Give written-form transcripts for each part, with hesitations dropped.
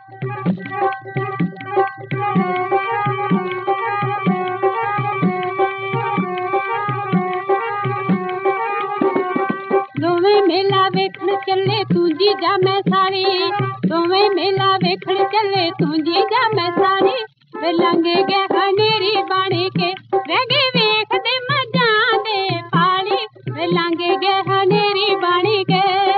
दोवें मेला वेखण चले तू जीजा मैं सारी, दोवें मेला वेखण चले तू जीजा मैं सारी। वे लंघे गए हनेरी बाणी के रह गए वेखदे मजां दे पाली, वे लंघे गए हनेरी बाणी के।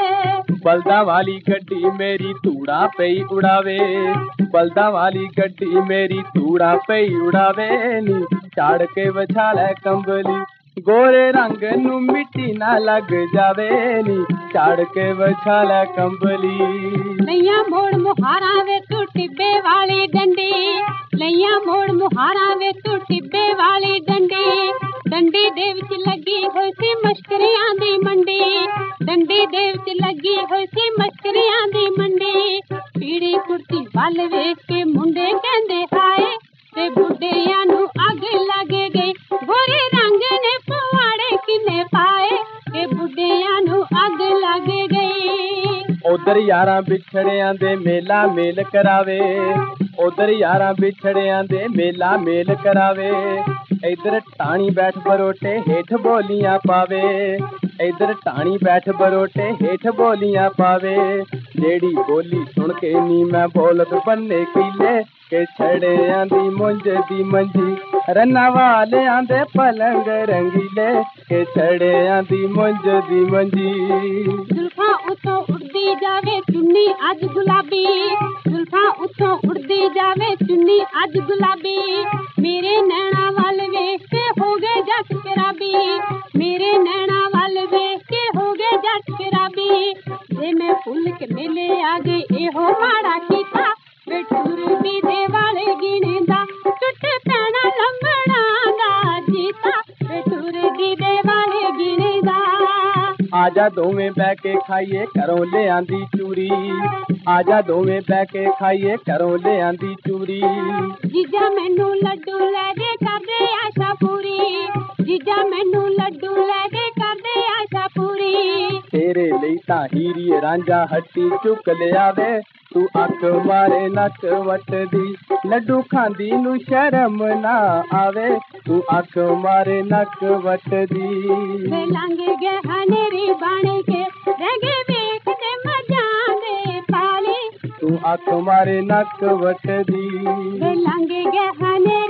बलदा वाली गड्डी मेरी धूड़ा पई उड़ावे, बलदा वाली गड्डी मेरी धूड़ा पई उड़ावे नी, चाड़ के वछाले कंबली गोरे रंग नू मिट्टी ना लग जावे नी, चाड़ के वछाले कंबली। लैया मोड़ मुहारा वे तू टिब्बे वाली डंडी, लैया मोड़ मुहारा वे तू टिब्बे वाली डंडी। डंडी दे विच लगी होई सी मश्करियां दी मंडी, डंडी दे विच लगी होई सी मश्करियां दी मंडी। पीड़ी कुर्ती वल वेख के मुंडे कहंदे हाय, ते बुढ़ियां नू अग लग गई गोरे रंग ने पवाड़े किने पाए, ते बुढ़ियां नू अग लग गई। उधर यारां बिछड़ियां दे मेला मेल करावे, उधर यारां बिछड़ियां दे मेला मेल करावे। इधर टाणी बैठ बरोटे हेठ बोलियां पावे, इधर टाणी बैठ बरोटे हेठ बोलियां पावे। जेड़ी बोली सुन के नी मैं बोलत बन्ने कीले, के छड़ियां दी मुंज दी मंजी रन्ना वालियां दे पलंग रंगीले, के छड़ियां दी मुंज दी मंजी। जुल्फां उत्तों उड़दी जावे चुन्नी अज गुलाबी, जुल्फां उत्तों उड़दी जावे चुन्नी अज गुलाबी। मेरे नैना वाल वेख के हो गए जट शराबी, मेरे नैना वाल वेख के हो गए जट शराबी। जे मैं फुल के मेले आ गई एहो माड़ा कीता, वे टूर भी दे वाले गिने दा टुट पैना लंबड़ा दा जीता, वे टूर भी दे वाले गिने दा। आजा दोवें बह के खाइए घरों ले आंदी चूरी, आजा दोवें बह के खाइए घरों ले आंदी चूरी। जीजा मैनू लड्डू ले दे कर दे आशा पूरी, जीजा मैनू लड्डू ले दे कर दे आशा पूरी। तेरे ਲਈ ਤਾਂ ਹੀਰੀ ਰਾਂਝਾ ਹੱਟੀ ਚੁੱਕ ਲਿਆਵੇ, तू अख मारे नक वटदी लड्डू खांदी नू शर्म ना आवे, तू अख मारे नक वटदी। वे लंघे गए हनेरी बाणी के रह गए वेखदे मजां दे पाली, तू अख मारे नक वटदी। वे लंघे गए हनेरी